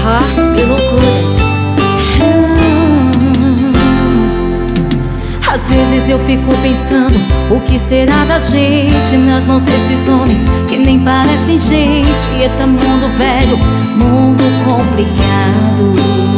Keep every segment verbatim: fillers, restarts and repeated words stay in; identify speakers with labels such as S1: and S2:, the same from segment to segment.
S1: Forró Mil Loucuras. Às vezes eu fico pensando, o que será da gente nas mãos desses homens que nem parecem gente? Eita, mundo velho, mundo complicado.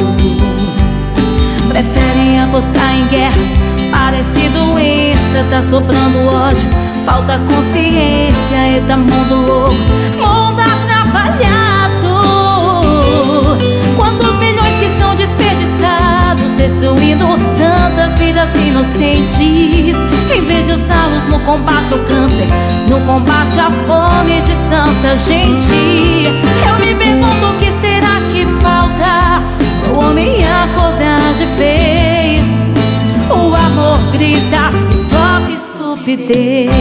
S1: Preferem apostar em guerras, parece doença, tá soprando ódio, falta consciência. Eita, mundo louco, mundo atrapalhado. Quantos milhões que são desperdiçados, destruindo tantas vidas inocentes. Em vez de usá-los no combate ao câncer, no combate à fome de tanta gente. Eu me pergunto, o que será que falta pro homem acordar de vez? O amor grita, stop, estupidez.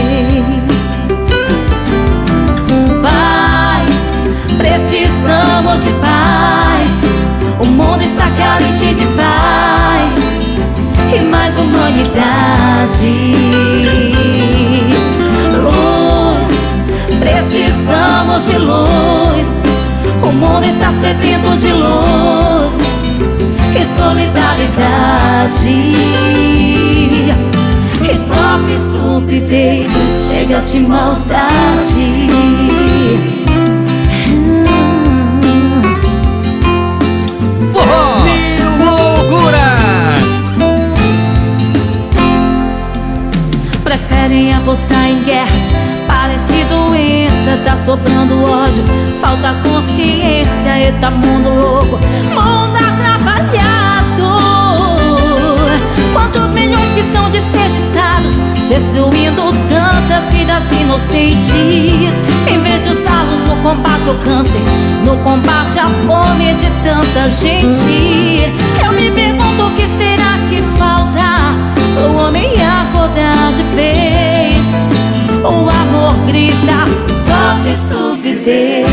S1: Paz, precisamos de paz. O mundo está carente de paz e mais humanidade. Luz, precisamos de luz. O mundo está sedento de luz e solidariedade. Stop, estupidez, chega de maldade.
S2: Forró Mil Loucuras.
S1: Preferem apostar em guerras, parece doença, tá soprando ódio, falta consciência. Eita, mundo louco, mundo atrapalhado. Quantos milhões que são desperdiçados, destruindo tantas vidas inocentes. Em vez de usá-los no combate ao câncer, no combate à fome de tanta gente. Eu me pergunto, o que será que falta pro homem acordar de vez? O amor grita, stop, estupidez.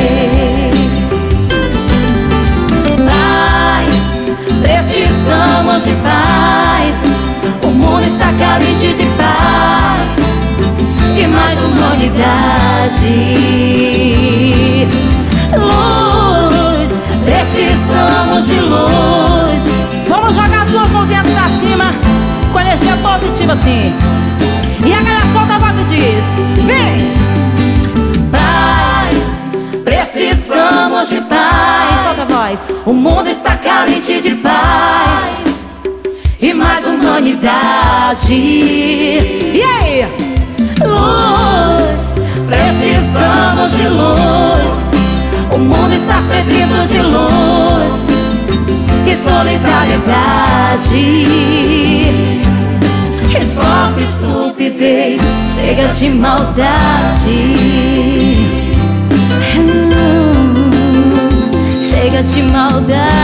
S1: Paz, precisamos de paz. O mundo está carente de paz e mais humanidade. Luz, precisamos de luz. Vamos jogar as duas mãozinhas pra cima com energia positiva assim. E a galera solta a voz e diz: vem! Paz, precisamos de paz. Solta a voz. O mundo está carente de paz e mais humanidade. E aí? Luz, precisamos de luz. O mundo está sedento de luz e solidariedade. Stop, estupidez, chega de maldade. Hum, chega de maldade.